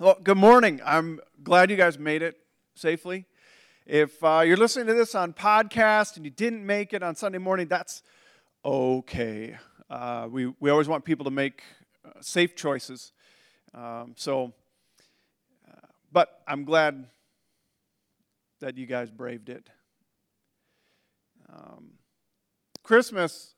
Well, good morning. I'm glad you guys made it safely. If you're listening to this on podcast and you didn't make it on Sunday morning, that's okay. We always want people to make safe choices. But I'm glad that you guys braved it. Christmas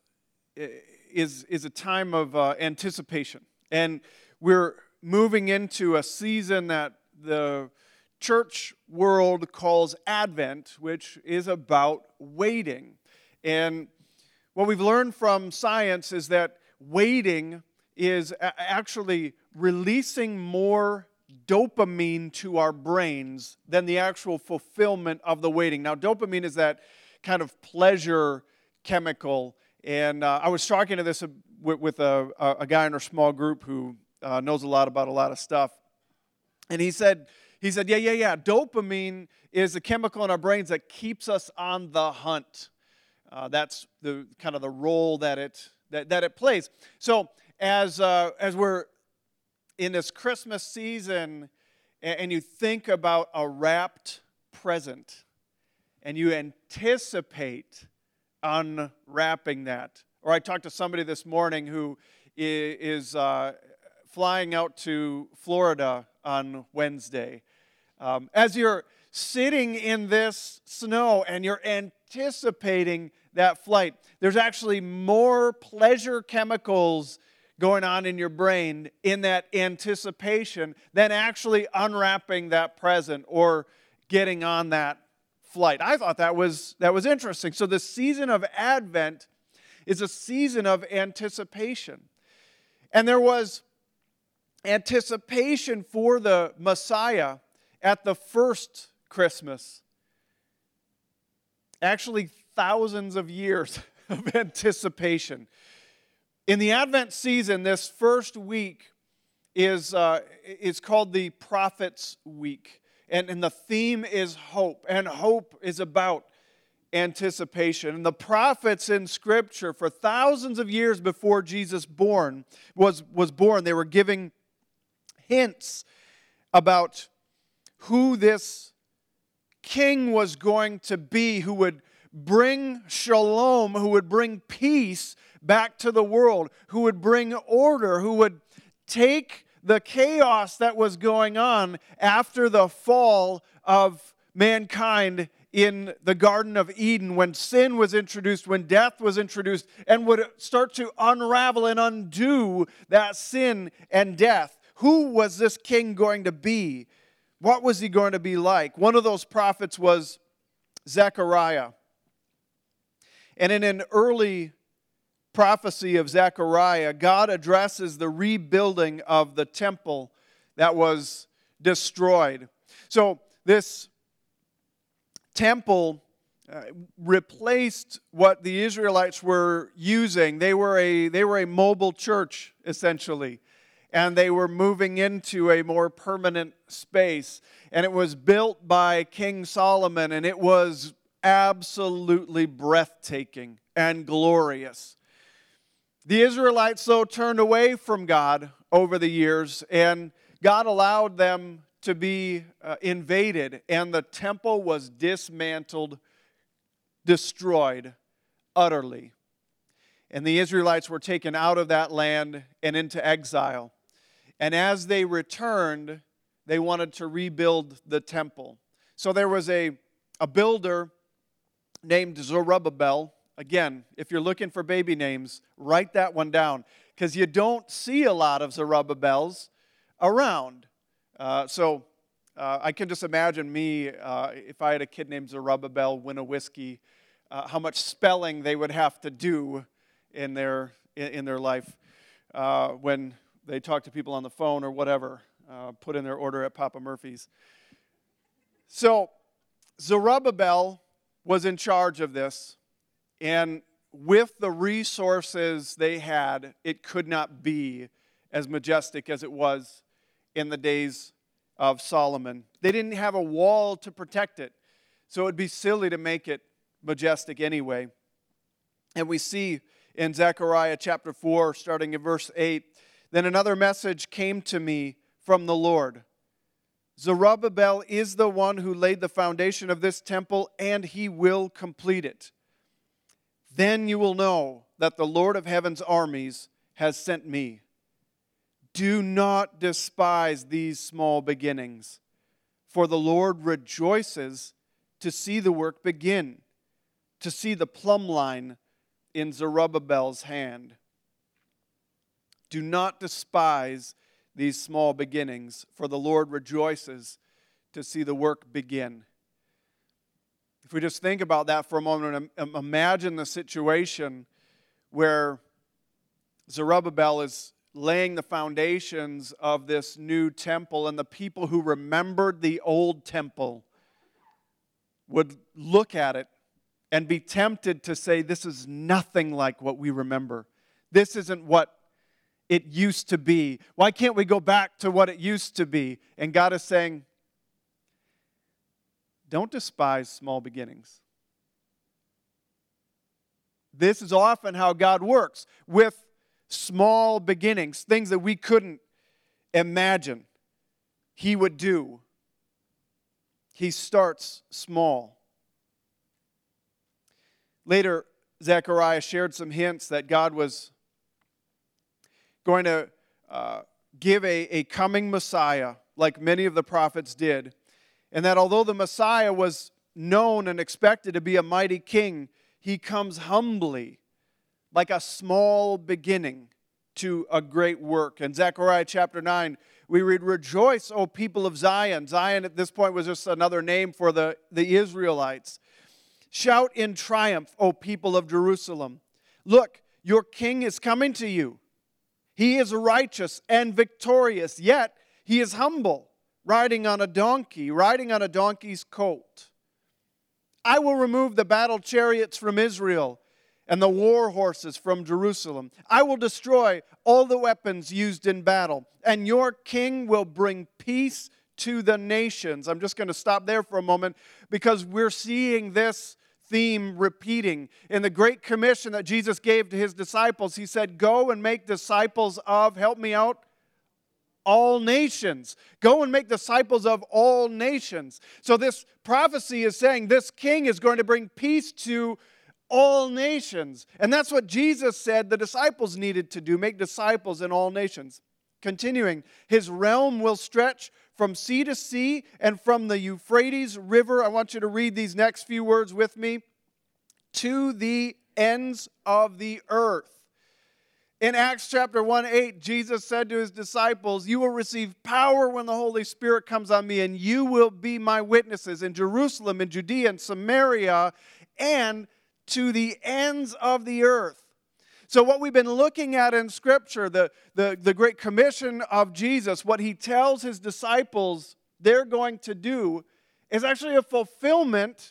is a time of anticipation, and we're moving into a season that the church world calls Advent, which is about waiting. And what we've learned from science is that waiting is actually releasing more dopamine to our brains than the actual fulfillment of the waiting. Now, dopamine is that kind of pleasure chemical. And I was talking to this with a guy in our small group who knows a lot about a lot of stuff. And he said, yeah. Dopamine is a chemical in our brains that keeps us on the hunt. That's the kind of the role that it plays. So as we're in this Christmas season, and you think about a wrapped present, and you anticipate unwrapping that. Or I talked to somebody this morning who is flying out to Florida on Wednesday. As you're sitting in this snow and you're anticipating that flight, there's actually more pleasure chemicals going on in your brain in that anticipation than actually unwrapping that present or getting on that flight. I thought that was interesting. So the season of Advent is a season of anticipation. And there was anticipation for the Messiah at the first Christmas. Actually, thousands of years of anticipation. In the Advent season, this first week is called the Prophet's Week. And the theme is hope. And hope is about anticipation. And the prophets in Scripture, for thousands of years before Jesus was born, they were giving hints about who this king was going to be, who would bring shalom, who would bring peace back to the world, who would bring order, who would take the chaos that was going on after the fall of mankind in the Garden of Eden, when sin was introduced, when death was introduced, and would start to unravel and undo that sin and death. Who was this king going to be? What was he going to be like? One of those prophets was Zechariah. And in an early prophecy of Zechariah, God addresses the rebuilding of the temple that was destroyed. So this temple replaced what the Israelites were using. They were a mobile church, essentially. And they were moving into a more permanent space. And it was built by King Solomon, and it was absolutely breathtaking and glorious. The Israelites, though, turned away from God over the years, and God allowed them to be invaded, and the temple was dismantled, destroyed utterly. And the Israelites were taken out of that land and into exile. And as they returned, they wanted to rebuild the temple. So there was a builder named Zerubbabel. Again, if you're looking for baby names, write that one down, because you don't see a lot of Zerubbabels around. I can just imagine me, if I had a kid named Zerubbabel win a whiskey, how much spelling they would have to do in their life when they talk to people on the phone or whatever, put in their order at Papa Murphy's. So Zerubbabel was in charge of this, and with the resources they had, it could not be as majestic as it was in the days of Solomon. They didn't have a wall to protect it, so it would be silly to make it majestic anyway. And we see in Zechariah chapter 4, starting in verse 8, "Then another message came to me from the Lord. Zerubbabel is the one who laid the foundation of this temple, and he will complete it. Then you will know that the Lord of heaven's armies has sent me. Do not despise these small beginnings, for the Lord rejoices to see the work begin, to see the plumb line in Zerubbabel's hand. Do not despise these small beginnings, for the Lord rejoices to see the work begin. If we just think about that for a moment and imagine the situation where Zerubbabel is laying the foundations of this new temple, and the people who remembered the old temple would look at it and be tempted to say, this is nothing like what we remember. This isn't what it used to be. Why can't we go back to what it used to be? And God is saying, don't despise small beginnings. This is often how God works, with small beginnings, things that we couldn't imagine He would do. He starts small. Later, Zechariah shared some hints that God was going to give a coming Messiah, like many of the prophets did, and that although the Messiah was known and expected to be a mighty king, He comes humbly, like a small beginning to a great work. In Zechariah chapter 9, we read, "Rejoice, O people of Zion." Zion at this point was just another name for the Israelites. "Shout in triumph, O people of Jerusalem. Look, your king is coming to you. He is righteous and victorious, yet he is humble, riding on a donkey's colt. I will remove the battle chariots from Israel and the war horses from Jerusalem. I will destroy all the weapons used in battle, and your king will bring peace to the nations." I'm just going to stop there for a moment, because we're seeing this theme repeating. In the Great Commission that Jesus gave to His disciples, He said, go and make disciples of, help me out, all nations. Go and make disciples of all nations. So this prophecy is saying this king is going to bring peace to all nations. And that's what Jesus said the disciples needed to do, make disciples in all nations. Continuing, His realm will stretch from sea to sea and from the Euphrates River. I want you to read these next few words with me. To the ends of the earth. In Acts chapter 1:8, Jesus said to His disciples, you will receive power when the Holy Spirit comes on me, and you will be my witnesses in Jerusalem, in Judea, and Samaria, and to the ends of the earth. So what we've been looking at in Scripture, the Great Commission of Jesus, what He tells His disciples they're going to do, is actually a fulfillment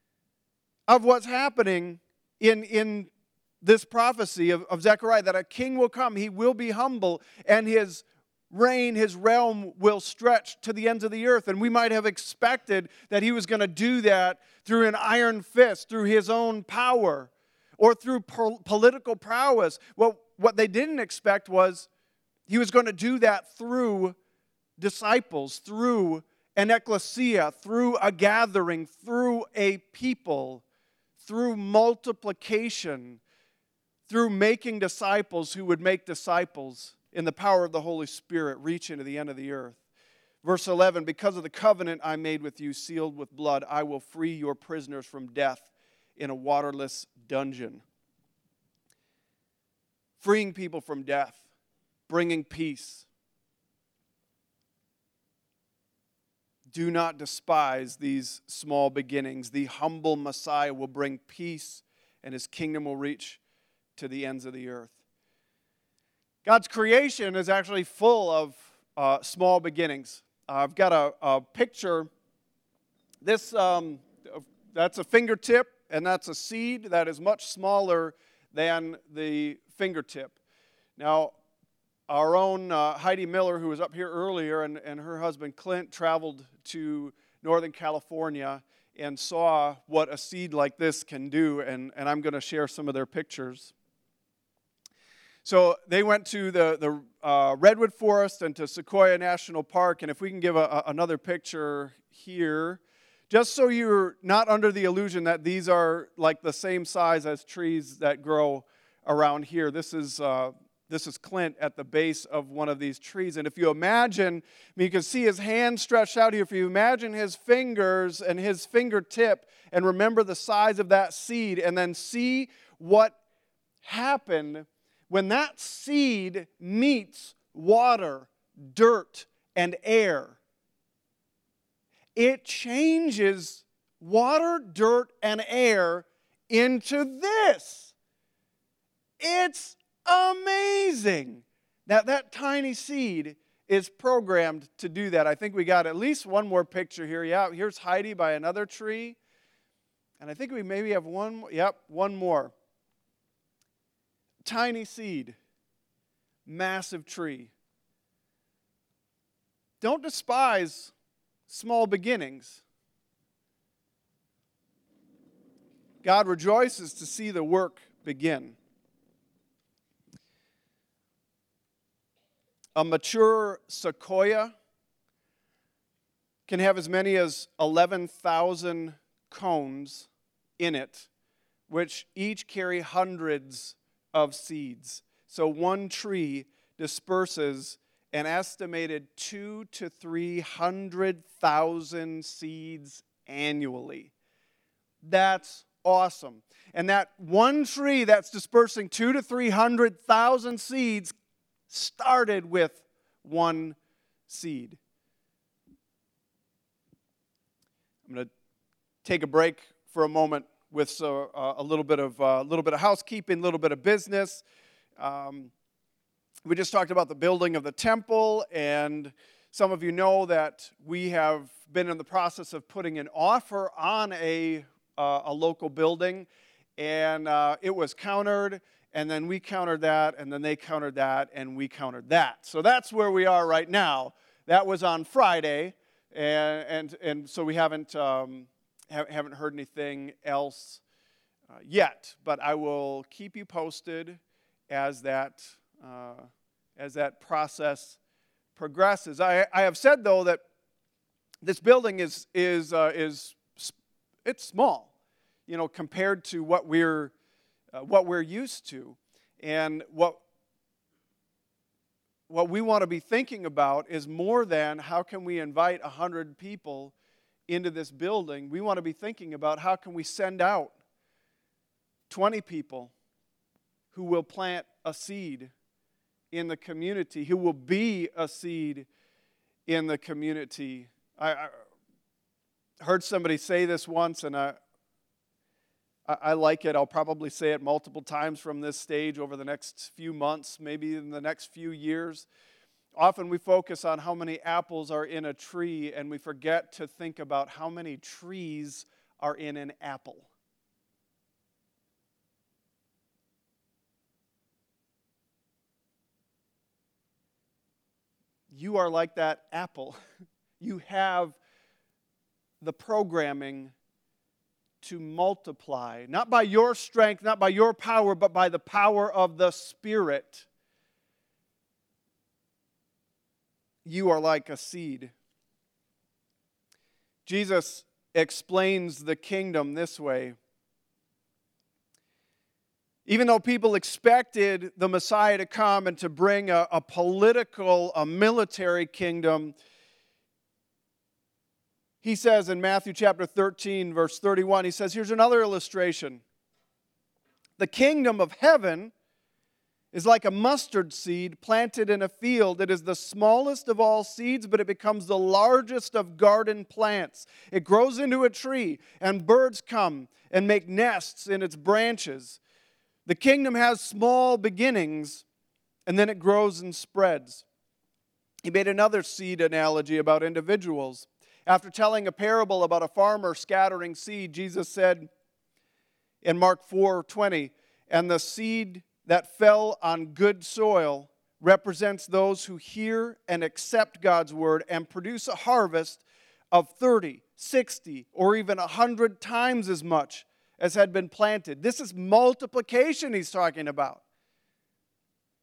of what's happening in this prophecy of Zechariah, that a king will come, he will be humble, and his reign, his realm will stretch to the ends of the earth. And we might have expected that he was going to do that through an iron fist, through his own power, or through political prowess. Well, what they didn't expect was he was going to do that through disciples, through an ecclesia, through a gathering, through a people, through multiplication, through making disciples who would make disciples in the power of the Holy Spirit, reaching to the end of the earth. Verse 11, because of the covenant I made with you, sealed with blood, I will free your prisoners from death in a waterless dungeon. Freeing people from death, bringing peace. Do not despise these small beginnings. The humble Messiah will bring peace, and His kingdom will reach to the ends of the earth. God's creation is actually full of small beginnings. I've got a picture. This that's a fingertip, and that's a seed that is much smaller than the fingertip. Now, our own Heidi Miller, who was up here earlier, and her husband Clint traveled to Northern California and saw what a seed like this can do, and I'm going to share some of their pictures. So they went to the Redwood Forest and to Sequoia National Park. And if we can give another picture here, just so you're not under the illusion that these are like the same size as trees that grow around here. This is Clint at the base of one of these trees. And if you imagine, you can see his hand stretched out here. If you imagine his fingers and his fingertip and remember the size of that seed and then see what happened when that seed meets water, dirt, and air. It changes water, dirt, and air into this. It's amazing. Now, that tiny seed is programmed to do that. I think we got at least one more picture here. Yeah, here's Heidi by another tree. And I think we maybe have one more. Yep, one more. Tiny seed, massive tree. Don't despise small beginnings. God rejoices to see the work begin. A mature sequoia can have as many as 11,000 cones in it, which each carry hundreds of seeds. So one tree disperses an estimated 200,000 to 300,000 seeds annually. That's awesome. And that one tree that's dispersing 200,000 to 300,000 seeds started with one seed. I'm going to take a break for a moment with a little bit of housekeeping, a little bit of business. We just talked about the building of the temple, and some of you know that we have been in the process of putting an offer on a local building, and it was countered, and then we countered that, and then they countered that, and we countered that. So that's where we are right now. That was on Friday, and so we haven't heard anything else yet, but I will keep you posted as that process progresses. I have said though that this building is it's small, compared to what we're used to, and what we want to be thinking about is more than how can we invite 100 people into this building. We want to be thinking about how can we send out 20 people who will plant a seed in the community, who will be a seed in the community. I heard somebody say this once, and I like it. I'll probably say it multiple times from this stage over the next few months, maybe in the next few years. Often we focus on how many apples are in a tree, and we forget to think about how many trees are in an apple. You are like that apple. You have the programming to multiply, not by your strength, not by your power, but by the power of the Spirit. You are like a seed. Jesus explains the kingdom this way. Even though people expected the Messiah to come and to bring a military kingdom, he says in Matthew chapter 13, verse 31, he says, here's another illustration. The kingdom of heaven is like a mustard seed planted in a field. It is the smallest of all seeds, but it becomes the largest of garden plants. It grows into a tree, and birds come and make nests in its branches. The kingdom has small beginnings, and then it grows and spreads. He made another seed analogy about individuals. After telling a parable about a farmer scattering seed, Jesus said in Mark 4:20, and the seed that fell on good soil represents those who hear and accept God's word and produce a harvest of 30, 60, or even 100 times as much as had been planted. This is multiplication he's talking about.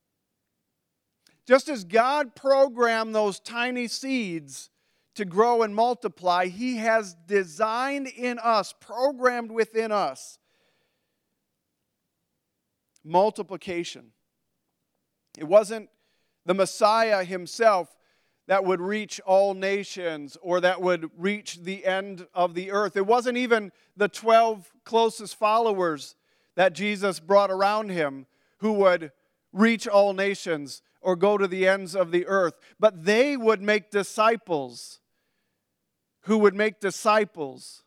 Just as God programmed those tiny seeds to grow and multiply, He has designed in us, programmed within us, multiplication. It wasn't the Messiah Himself that would reach all nations or that would reach the end of the earth. It wasn't even the 12 closest followers that Jesus brought around Him who would reach all nations or go to the ends of the earth. But they would make disciples who would make disciples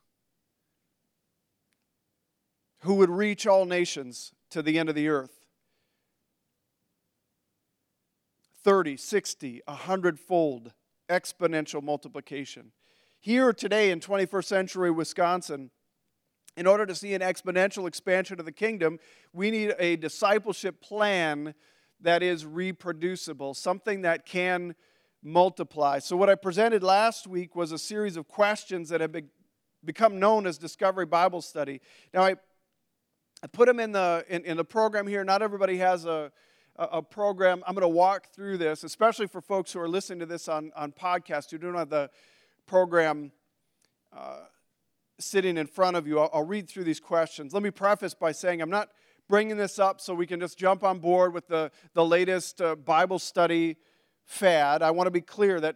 who would reach all nations to the end of the earth. 30, 60, 100-fold exponential multiplication. Here today in 21st century Wisconsin, in order to see an exponential expansion of the kingdom, we need a discipleship plan that is reproducible, something that can multiply. So what I presented last week was a series of questions that have become known as Discovery Bible Study. Now I put them in the program here. Not everybody has a program. I'm going to walk through this, especially for folks who are listening to this on podcast who don't have the program sitting in front of you. I'll read through these questions. Let me preface by saying I'm not bringing this up so we can just jump on board with the latest Bible study fad. I want to be clear that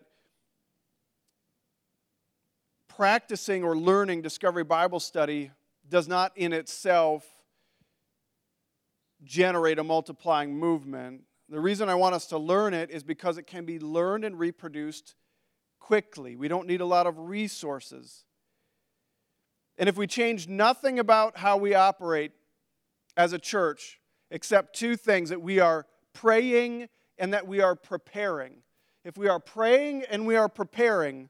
practicing or learning Discovery Bible Study does not in itself generate a multiplying movement. The reason I want us to learn it is because it can be learned and reproduced quickly. We don't need a lot of resources. And if we change nothing about how we operate as a church, except two things, that we are praying and that we are preparing. If we are praying and we are preparing,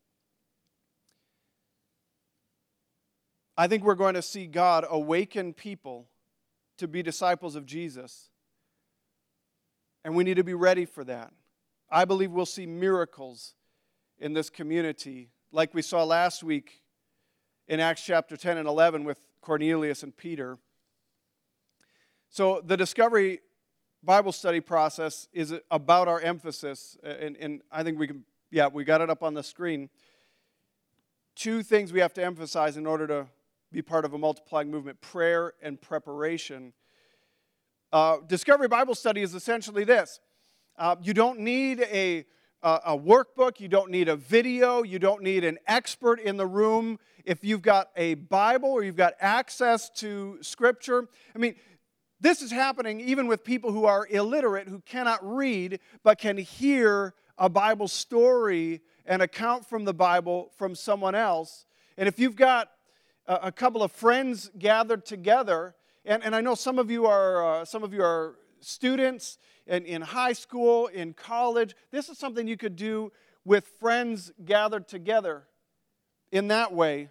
I think we're going to see God awaken people to be disciples of Jesus. And we need to be ready for that. I believe we'll see miracles in this community, like we saw last week in Acts chapter 10 and 11 with Cornelius and Peter. So the Discovery Bible study process is about our emphasis, and I think we got it up on the screen. Two things we have to emphasize in order to be part of a multiplying movement: prayer and preparation. Discovery Bible study is essentially this. You don't need a workbook. You don't need a video. You don't need an expert in the room. If you've got a Bible or you've got access to Scripture. I mean, this is happening even with people who are illiterate, who cannot read, but can hear a Bible story, an account from the Bible from someone else. And if you've got a couple of friends gathered together, and I know some of you are students in high school, in college. This is something you could do with friends gathered together in that way.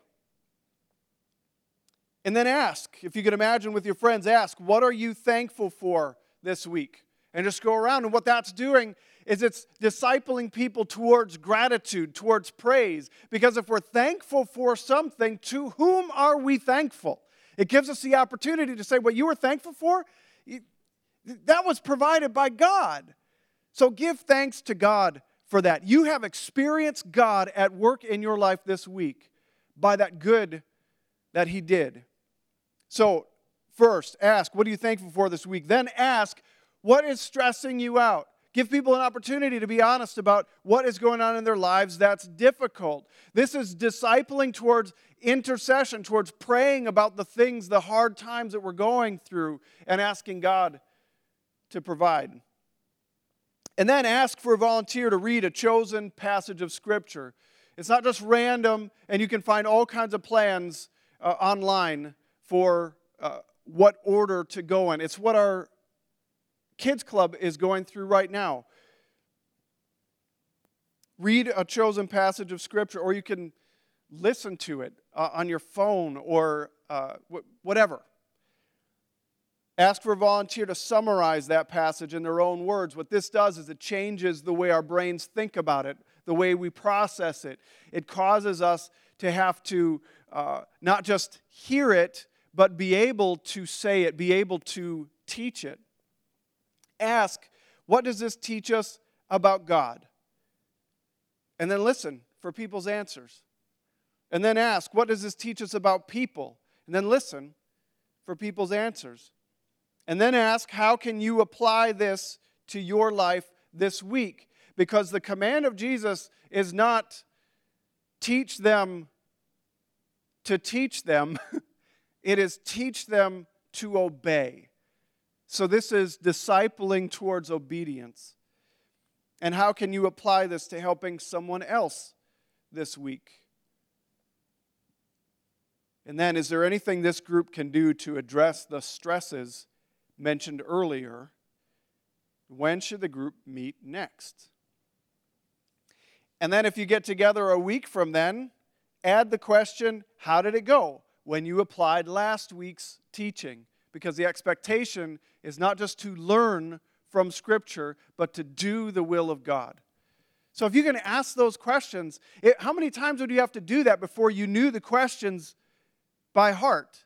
And then ask, if you can imagine with your friends, ask, what are you thankful for this week? And just go around. And what that's doing is it's discipling people towards gratitude, towards praise. Because if we're thankful for something, to whom are we thankful? It gives us the opportunity to say, what you were thankful for, that was provided by God. So give thanks to God for that. You have experienced God at work in your life this week by that good that He did. So first, ask, what are you thankful for this week? Then ask, what is stressing you out? Give people an opportunity to be honest about what is going on in their lives that's difficult. This is discipling towards intercession, towards praying about the things, the hard times that we're going through, and asking God to provide. And then ask for a volunteer to read a chosen passage of Scripture. It's not just random, and you can find all kinds of plans online for what order to go in. It's what our kids club is going through right now. Read a chosen passage of Scripture, or you can listen to it on your phone or whatever. Ask for a volunteer to summarize that passage in their own words. What this does is it changes the way our brains think about it, the way we process it. It causes us to have to not just hear it, but be able to say it, be able to teach it. Ask, What does this teach us about God? And then listen for people's answers. And then ask, what does this teach us about people? And then listen for people's answers. And then ask, how can you apply this to your life this week? Because the command of Jesus is not teach them to teach them. It is teach them to obey. So this is discipling towards obedience. And how can you apply this to helping someone else this week? And then, is there anything this group can do to address the stresses mentioned earlier? When should the group meet next? And then if you get together a week from then, add the question, how did it go when you applied last week's teaching? Because the expectation is not just to learn from Scripture, but to do the will of God. So if you can ask those questions, how many times would you have to do that before you knew the questions by heart?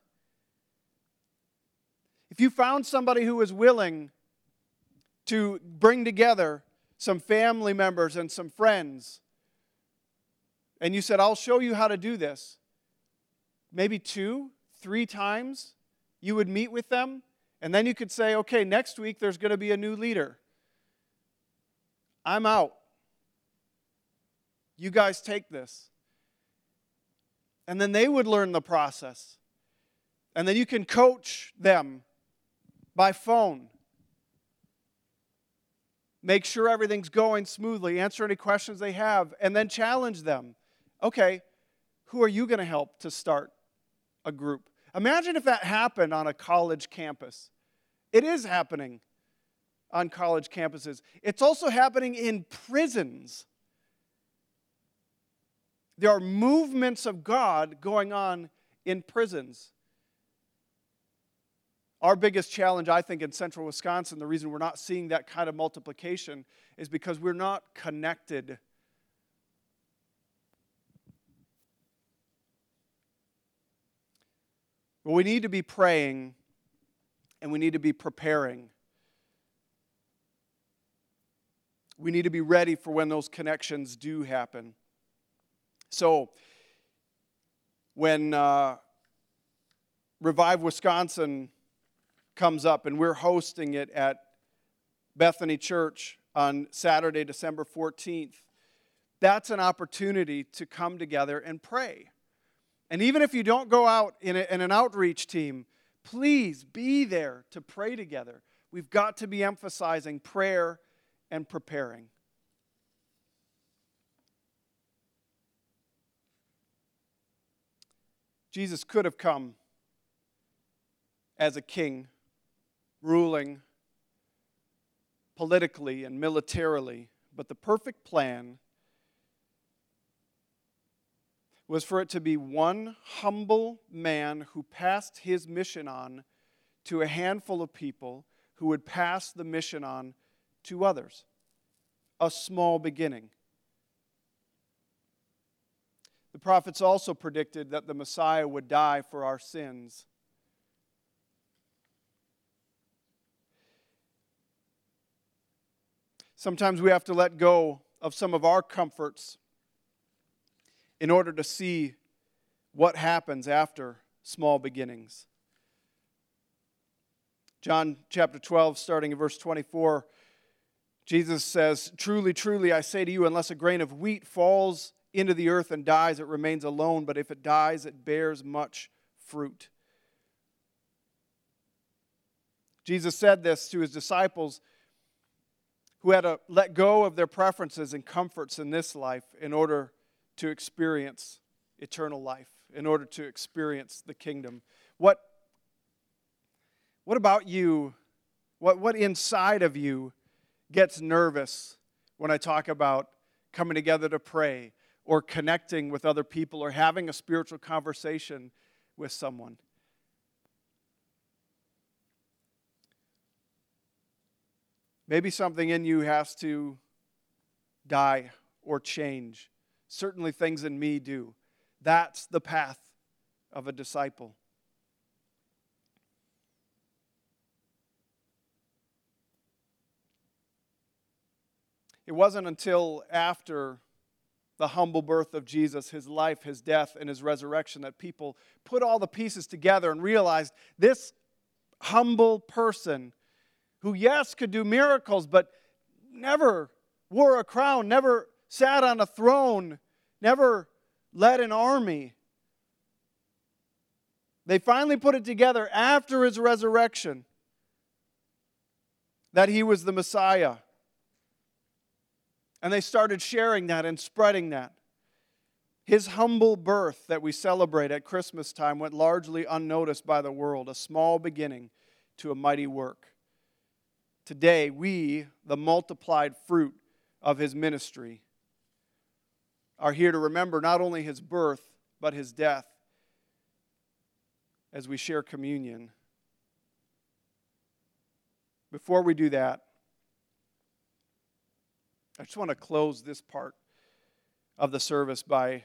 If you found somebody who was willing to bring together some family members and some friends, and you said, I'll show you how to do this, maybe 2, 3 times you would meet with them, and then you could say, okay, next week there's going to be a new leader. I'm out. You guys take this. And then they would learn the process. And then you can coach them by phone. Make sure everything's going smoothly. Answer any questions they have. And then challenge them. Okay, who are you going to help to start a group? Imagine if that happened on a college campus. It is happening on college campuses. It's also happening in prisons. There are movements of God going on in prisons. Our biggest challenge, I think, in central Wisconsin, the reason we're not seeing that kind of multiplication is because we're not connected. Well, we need to be praying and we need to be preparing. We need to be ready for when those connections do happen. So, when Revive Wisconsin comes up and we're hosting it at Bethany Church on Saturday, December 14th, that's an opportunity to come together and pray. And even if you don't go out in an outreach team, please be there to pray together. We've got to be emphasizing prayer and preparing. Jesus could have come as a king, ruling politically and militarily, but the perfect plan was for it to be one humble man who passed his mission on to a handful of people who would pass the mission on to others. A small beginning. The prophets also predicted that the Messiah would die for our sins. Sometimes we have to let go of some of our comforts in order to see what happens after small beginnings. John chapter 12, starting in verse 24, Jesus says, "Truly, truly, I say to you, unless a grain of wheat falls into the earth and dies, it remains alone, but if it dies, it bears much fruit." Jesus said this to his disciples who had to let go of their preferences and comforts in this life in order to experience eternal life, in order to experience the kingdom. What about you? What inside of you gets nervous when I talk about coming together to pray or connecting with other people or having a spiritual conversation with someone? Maybe something in you has to die or change. Certainly things in me do. That's the path of a disciple. It wasn't until after the humble birth of Jesus, his life, his death, and his resurrection, that people put all the pieces together and realized this humble person who, yes, could do miracles, but never wore a crown, never sat on a throne, never led an army. They finally put it together after his resurrection that he was the Messiah. And they started sharing that and spreading that. His humble birth that we celebrate at Christmas time went largely unnoticed by the world, a small beginning to a mighty work. Today, we, the multiplied fruit of his ministry, are here to remember not only his birth, but his death as we share communion. Before we do that, I just want to close this part of the service by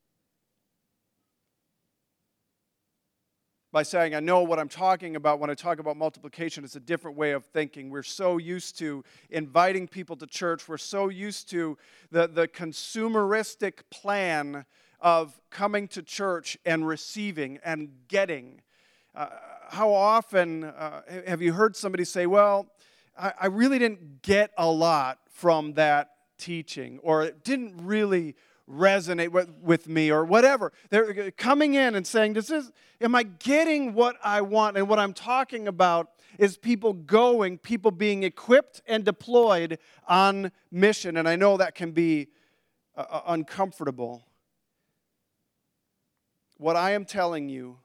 saying I know what I'm talking about when I talk about multiplication. It's a different way of thinking. We're so used to inviting people to church. We're so used to the consumeristic plan of coming to church and receiving and getting. How often have you heard somebody say, well, I really didn't get a lot from that teaching, or it didn't really resonate with me, or whatever. They're coming in and saying, am I getting what I want? And what I'm talking about is people being equipped and deployed on mission. And I know that can be uncomfortable. What I am telling you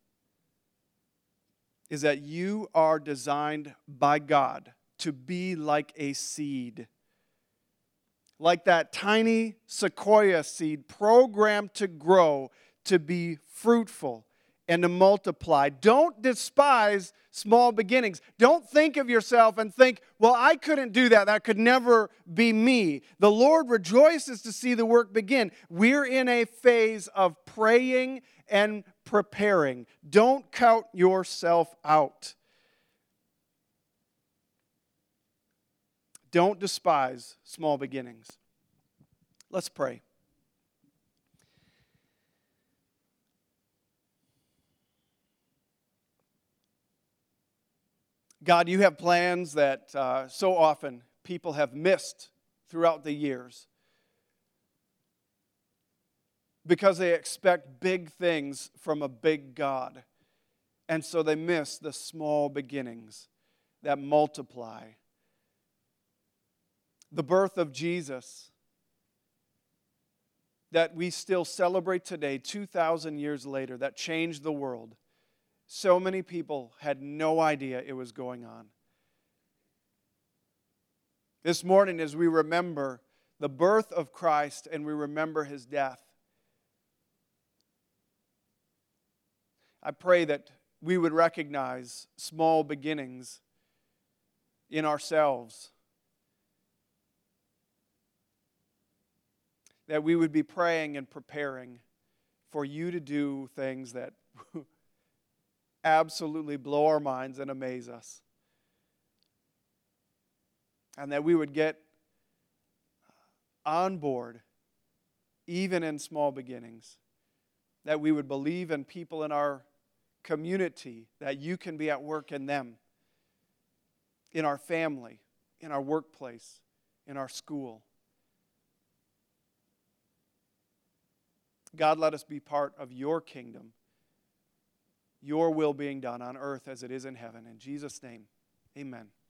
is that you are designed by God to be like a seed. Like that tiny sequoia seed, programmed to grow, to be fruitful, and to multiply. Don't despise small beginnings. Don't think of yourself and think, well, I couldn't do that. That could never be me. The Lord rejoices to see the work begin. We're in a phase of praying and preparing. Don't count yourself out. Don't despise small beginnings. Let's pray. God, you have plans that so often people have missed throughout the years because they expect big things from a big God. And so they miss the small beginnings that multiply. The birth of Jesus that we still celebrate today, 2,000 years later, that changed the world. So many people had no idea it was going on. This morning, as we remember the birth of Christ and we remember his death, I pray that we would recognize small beginnings in ourselves. That we would be praying and preparing for you to do things that absolutely blow our minds and amaze us. And that we would get on board, even in small beginnings. That we would believe in people in our community, that you can be at work in them, in our family, in our workplace, in our school. God, let us be part of your kingdom, your will being done on earth as it is in heaven. In Jesus' name, amen.